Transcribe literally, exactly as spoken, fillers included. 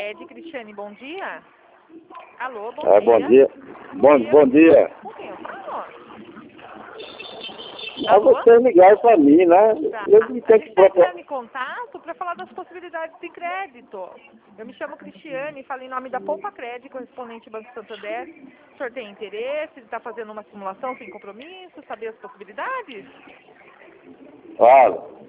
Cred, Cristiane, bom dia. Alô, bom é, dia. Bom dia. Bom, dia. bom dia. Com quem eu falo? Ah, Alô? você ligar para mim, né? Tá. Eu A que gente tenho que está propor. entrando em contato para falar das possibilidades de crédito. Eu me chamo Cristiane, falo em nome da Poupa Cred, correspondente Banco Santander. O senhor tem interesse de estar fazendo uma simulação sem compromisso, saber as possibilidades? Fala.